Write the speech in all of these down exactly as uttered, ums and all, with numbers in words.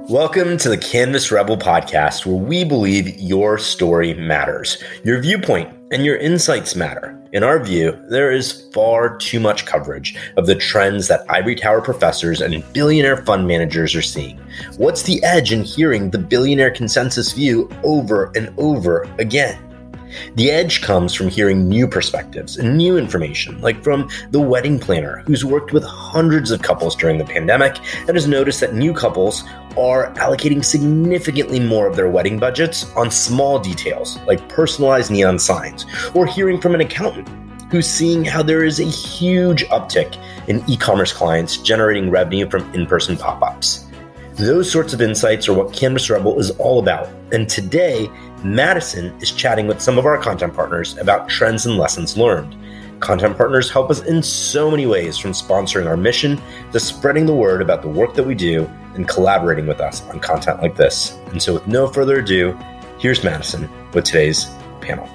Welcome to the Canvas Rebel podcast, where we believe your story matters. Your viewpoint and your insights matter. In our view, there is far too much coverage of the trends that ivory tower professors and billionaire fund managers are seeing. What's the edge in hearing the billionaire consensus view over and over again? The edge comes from hearing new perspectives and new information, like from the wedding planner who's worked with hundreds of couples during the pandemic and has noticed that new couples are allocating significantly more of their wedding budgets on small details like personalized neon signs, or hearing from an accountant who's seeing how there is a huge uptick in e-commerce clients generating revenue from in-person pop-ups. Those sorts of insights are what Canvas Rebel is all about. And today, Madison is chatting with some of our content partners about trends and lessons learned. Content partners help us in so many ways, from sponsoring our mission to spreading the word about the work that we do and collaborating with us on content like this. And so with no further ado, here's Madison with today's panel.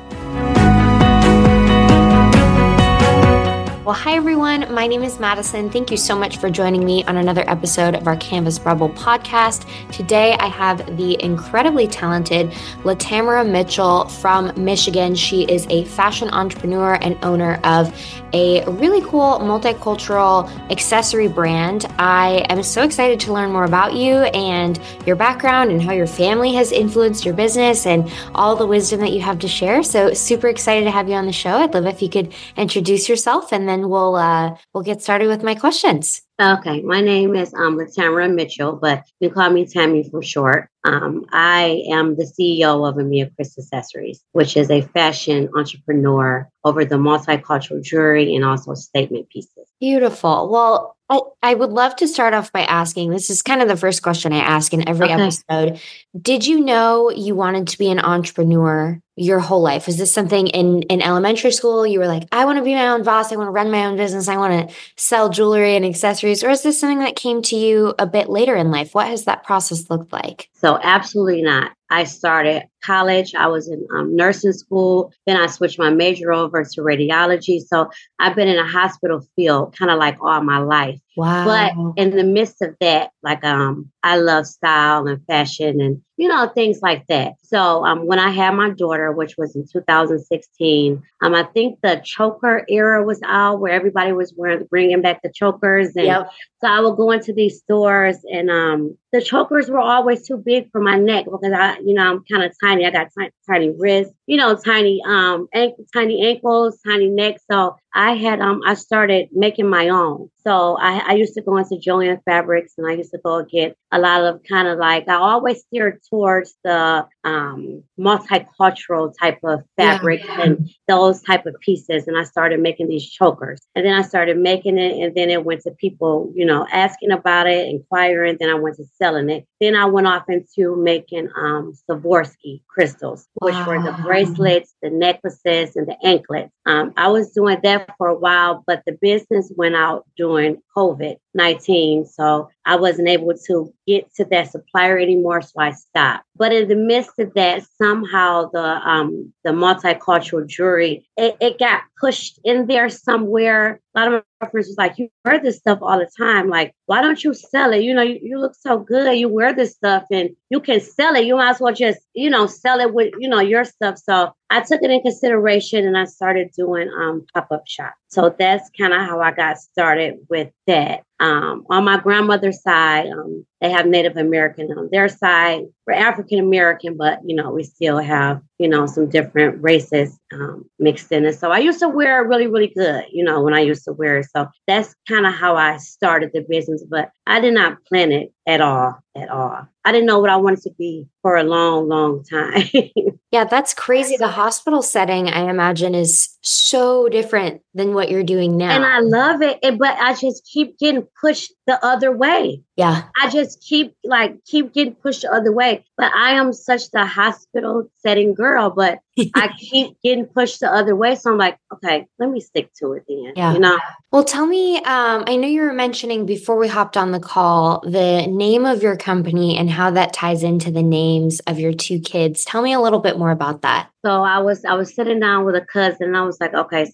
Well, hi, everyone. My name is Madison. Thank you so much for joining me on another episode of our Canvas Rebel podcast. Today, I have the incredibly talented Latamara Mitchell from Michigan. She is a fashion entrepreneur and owner of a really cool multicultural accessory brand. I am so excited to learn more about you and your background and how your family has influenced your business and all the wisdom that you have to share. So super excited to have you on the show. I'd love if you could introduce yourself, and then we'll uh, we'll get started with my questions. Okay, my name is um, Latamara Mitchell, but you can call me Tammy for short. Um, I am the C E O of Amia Chris Accessories, which is a fashion entrepreneur over the multicultural jewelry and also statement pieces. Beautiful. Well, I, I would love to start off by asking, this is kind of the first question I ask in every okay. episode. Did you know you wanted to be an entrepreneur your whole life? Was this something in, in elementary school? You were like, I want to be my own boss. I want to run my own business. I want to sell jewelry and accessories. Or is this something that came to you a bit later in life? What has that process looked like? So absolutely not. I started college. I was in um, nursing school. Then I switched my major over to radiology. So I've been in a hospital field kind of like all my life. Wow. But in the midst of that, like um, I love style and fashion and, you know, things like that. So um, when I had my daughter, which was in two thousand sixteen, um, I think the choker era was out where everybody was wearing, bringing back the chokers. And yep. so I would go into these stores and um, the chokers were always too big for my neck because I, you know, I'm kind of tiny. I got tiny, tiny wrists, you know, tiny, um, ankle, tiny ankles, tiny neck. So I had, um, I started making my own. So I, I used to go into Joanne Fabrics and I used to go get a lot of kind of like, I always steered towards the um, multicultural type of fabrics yeah. and those type of pieces. And I started making these chokers. And then I started making it. And then it went to people, you know, asking about it, inquiring. Then I went to selling it. Then I went off into making um, Swarovski crystals, wow. which were the bracelets, the necklaces, and the anklets. Um, I was doing that for a while, but the business went out during COVID nineteen. So I wasn't able to get to that supplier anymore. So I stopped. But in the midst of that, somehow the um, the multicultural jewelry, it, it got pushed in there somewhere. A lot of my friends was like, you wear this stuff all the time. Like, why don't you sell it? You know, you, you look so good. You wear this stuff and you can sell it. You might as well just, you know, sell it with, you know, your stuff. So I took it in consideration and I started doing um, pop-up shop. So that's kind of how I got started with that. Um, on my grandmother's side, um, they have Native American on their side. We're African American, but, you know, we still have, you know, some different races um, mixed in it. So I used to wear it really, really good, you know, when I used to wear it. So that's kind of how I started the business, but I did not plan it at all, at all. I didn't know what I wanted to be for a long, long time. Yeah, that's crazy. The hospital setting, I imagine, is so different than what you're doing now. And I love it, but I just keep getting pushed the other way. Yeah. I just keep like, keep getting pushed the other way. But I am such the hospital setting girl, but I keep getting pushed the other way. So I'm like, okay, let me stick to it then. Yeah. You know? Well, tell me, um, I know you were mentioning before we hopped on the call, the name of your company and how that ties into the names of your two kids. Tell me a little bit more about that. So I was I was sitting down with a cousin and I was like, okay, so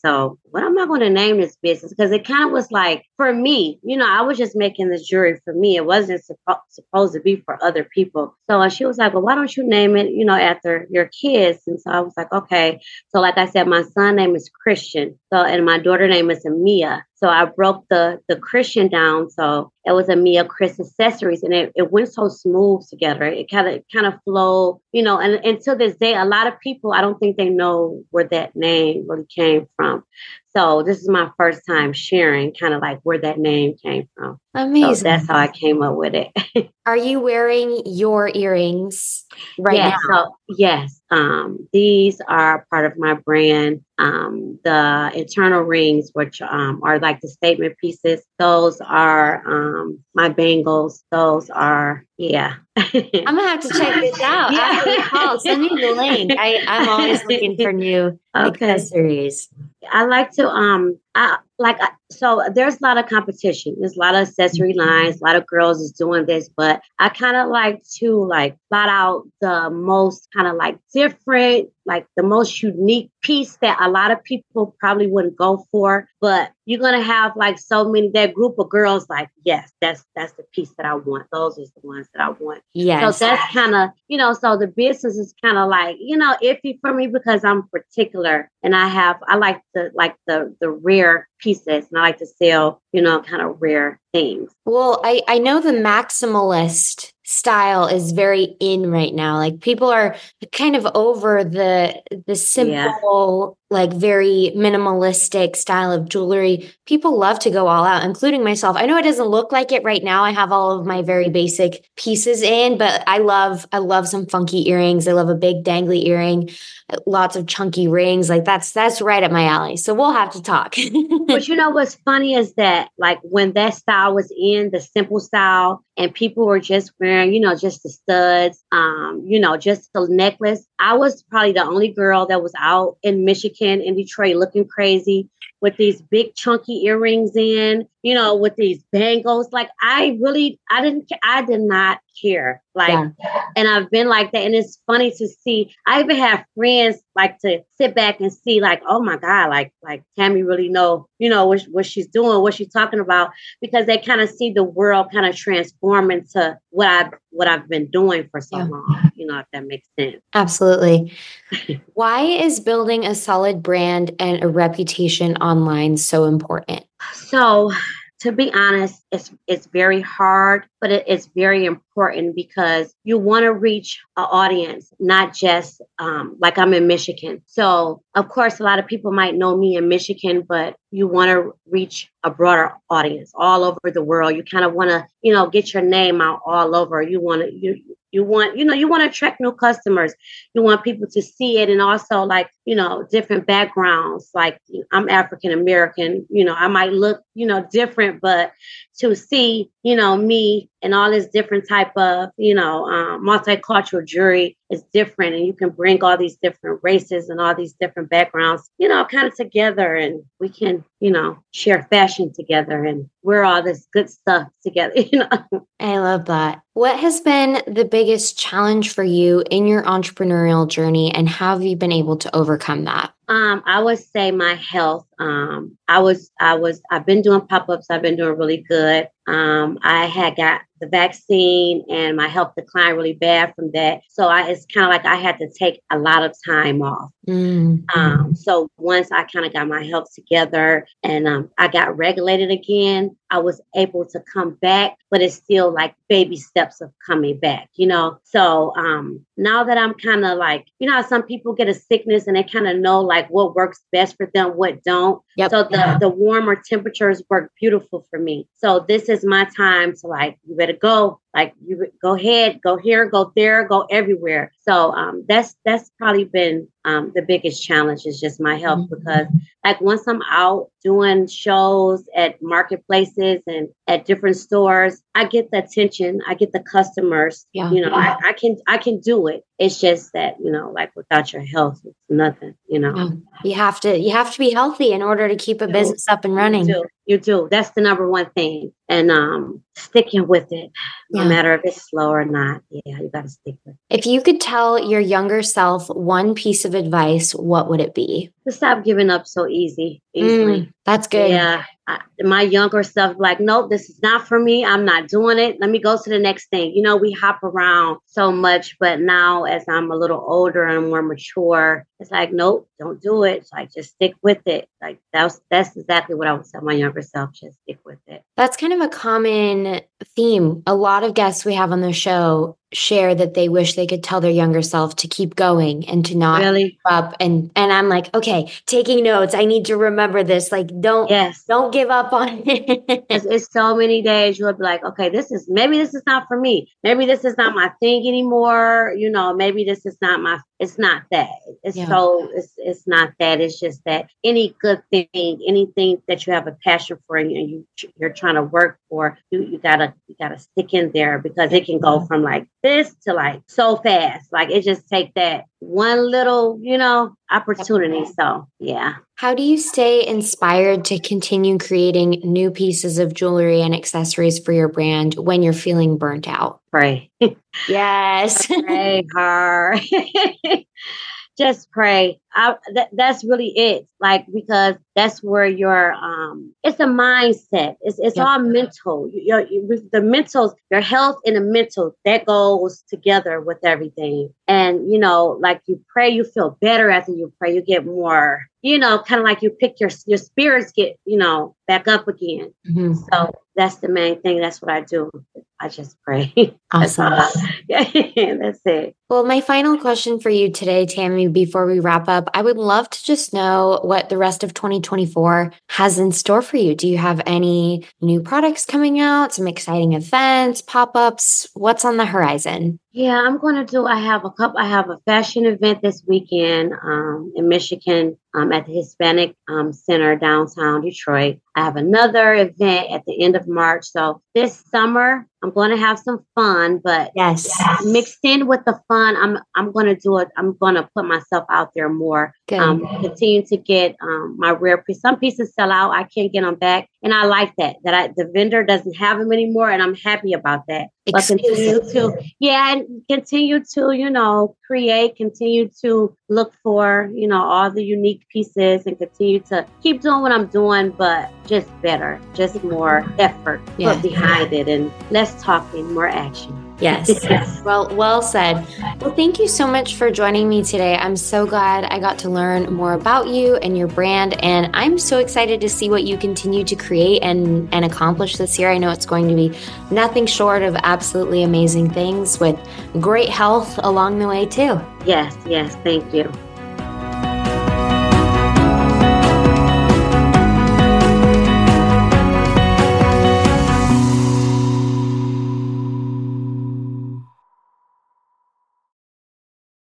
what am I going to name this business? Because it kind of was like, for me, you know, I was just making the jewelry for me. It wasn't suppo- supposed to be for other people. So uh, she was like, well, why don't you name it, you know, after your kids? And so I was like, okay. So like I said, my son name is Christian. So, and my daughter name is Amia. So I broke the the Christian down. So it was Amia Chris Accessories, and it, it went so smooth together. It kind of kind of flowed, you know, and, and to this day, a lot of people, I don't think they know where that name really came from. So this is my first time sharing kind of like where that name came from. Amazing. So that's how I came up with it. Are you wearing your earrings right yes, now? So, yes. Um, these are part of my brand. Um, the internal rings, which um, are like the statement pieces, those are um, my bangles. Those are, yeah. I'm going to have to check this out. Yeah. After the call, send me the link. I, I'm always looking for new okay. accessories. I like to, um, I like, so there's a lot of competition. There's a lot of accessory lines. A lot of girls is doing this, but I kind of like to like plot out the most kind of like different, like the most unique piece that a lot of people probably wouldn't go for, but you're going to have like so many, that group of girls like, yes, that's, that's the piece that I want. Those are the ones that I want. Yes. So that's kind of, you know, so the business is kind of like, you know, iffy for me because I'm particular and I have, I like the, like the, the rare pieces and I like to sell, you know, kind of rare things. Well, I, I know the maximalist style is very in right now. Like people are kind of over the the simple, yeah. like very minimalistic style of jewelry. People love to go all out, including myself. I know it doesn't look like it right now. I have all of my very basic pieces in, but I love I love some funky earrings. I love a big dangly earring, lots of chunky rings. Like that's that's right up my alley. So we'll have to talk. But you know what's funny is that like when that style was in, the simple style, and people were just wearing, you know, just the studs, um, you know, just the necklace. I was probably the only girl that was out in Michigan, in Detroit, looking crazy with these big chunky earrings in, you know, with these bangles. Like I really, I didn't, I did not care. Like, yeah. And I've been like that. And it's funny to see, I even have friends like to sit back and see like, oh my God, like, like Tammy really know, you know, what, what she's doing, what she's talking about, because they kind of see the world kind of transform into what I, what I've been doing for so yeah. long, you know, if that makes sense. Absolutely. Why is building a solid brand and a reputation online so important? So to be honest, it's it's very hard, but it, it's very important because you want to reach an audience, not just um, like I'm in Michigan. So, of course, a lot of people might know me in Michigan, but you want to reach a broader audience all over the world. You kind of want to, you know, get your name out all over. You want to, you you want, you know, you want to attract new customers. You want people to see it, and also like, you know, different backgrounds. Like I'm African American, you know, I might look, you know, different, but to see, you know, me and all this different type of, you know, um, multicultural jewelry is different. And you can bring all these different races and all these different backgrounds, you know, kind of together, and we can, you know, share fashion together and wear all this good stuff together, you know. I love that. What has been the biggest challenge for you in your entrepreneurial journey, and how have you been able to overcome that? Um, I would say my health. Um, I was, I was, I've been doing pop-ups. I've been doing really good. Um, I had got the vaccine and my health declined really bad from that. So I, it's kind of like I had to take a lot of time off. Mm-hmm. Um, so once I kind of got my health together and um, I got regulated again, I was able to come back, but it's still like baby steps of coming back, you know? So um, now that I'm kind of like, you know, how some people get a sickness and they kind of know like what works best for them, what don't. Yep. So the, yeah. the warmer temperatures work beautiful for me. So this is my time to like, you better go. Like you go ahead, go here, go there, go everywhere. So um, that's that's probably been um, the biggest challenge is just my health, mm-hmm. because like once I'm out doing shows at marketplaces and at different stores, I get the attention, I get the customers. Yeah. You know, I, I can I can do it. It's just that, you know, like without your health, it's nothing. You know, yeah. you have to you have to be healthy in order to keep a business up and running. You do. You do. That's the number one thing. And um, sticking with it, no Yeah. matter if it's slow or not. Yeah, you got to stick with it. If you could tell your younger self one piece of advice, what would it be? To stop giving up so easy, easily. Mm, that's good. Yeah. I, my younger self, like, nope, this is not for me. I'm not doing it. Let me go to the next thing. You know, we hop around so much, but now as I'm a little older and more mature, it's like, nope, don't do it. It's like, just stick with it. Like that's that's exactly what I would tell my younger self. Just stick with it. That's kind of a common theme. A lot of guests we have on the show share that they wish they could tell their younger self to keep going and to not really give up. And and I'm like, okay, taking notes. I need to remember this. Like, don't yes, don't give up on it. it's, it's so many days you'll be like, okay, this is maybe this is not for me. Maybe this is not my thing anymore. You know, maybe this is not my. It's not that. It's Yeah. so. It's it's not that. It's just that any good thing, anything that you have a passion for, and you you're trying to work for, you you gotta you gotta stick in there because it can go from like this to like so fast. Like it just take that one little, you know, opportunity. So yeah. How do you stay inspired to continue creating new pieces of jewelry and accessories for your brand when you're feeling burnt out? Pray. Yes. Pray hard. Just pray. I, th- that's really it. Like, because that's where your, um, it's a mindset. It's it's Yeah. all mental. Your, your, the mentals, your health and the mental, that goes together with everything. And, you know, like you pray, you feel better after you pray. You get more, you know, kind of like you pick your, your spirits get, you know, back up again. Mhm. So that's the main thing. That's what I do. I just pray. Awesome. That's all. Yeah, that's it. Well, my final question for you today, Tammy, before we wrap up, I would love to just know what the rest of twenty twenty-four has in store for you. Do you have any new products coming out, some exciting events, pop-ups? What's on the horizon? Yeah, I'm going to do, I have a couple, I have a fashion event this weekend um, in Michigan um, at the Hispanic um, Center downtown Detroit. I have another event at the end of March. So this summer, I'm going to have some fun, but Yes. mixed in with the fun, I'm I'm going to do it. I'm going to put myself out there more. Good. Um, continue to get um, my rare pieces. Some pieces sell out. I can't get them back. And I like that, that I, the vendor doesn't have them anymore. And I'm happy about that. But continue to, yeah, and continue to, you know, create, continue to look for, you know, all the unique pieces and continue to keep doing what I'm doing, but just better, just more effort Yeah. put behind it and less talking, more action. Yes. Well, well said. Well, thank you so much for joining me today. I'm so glad I got to learn more about you and your brand, and I'm so excited to see what you continue to create and, and accomplish this year. I know it's going to be nothing short of absolutely amazing things with great health along the way too. Yes, yes, thank you.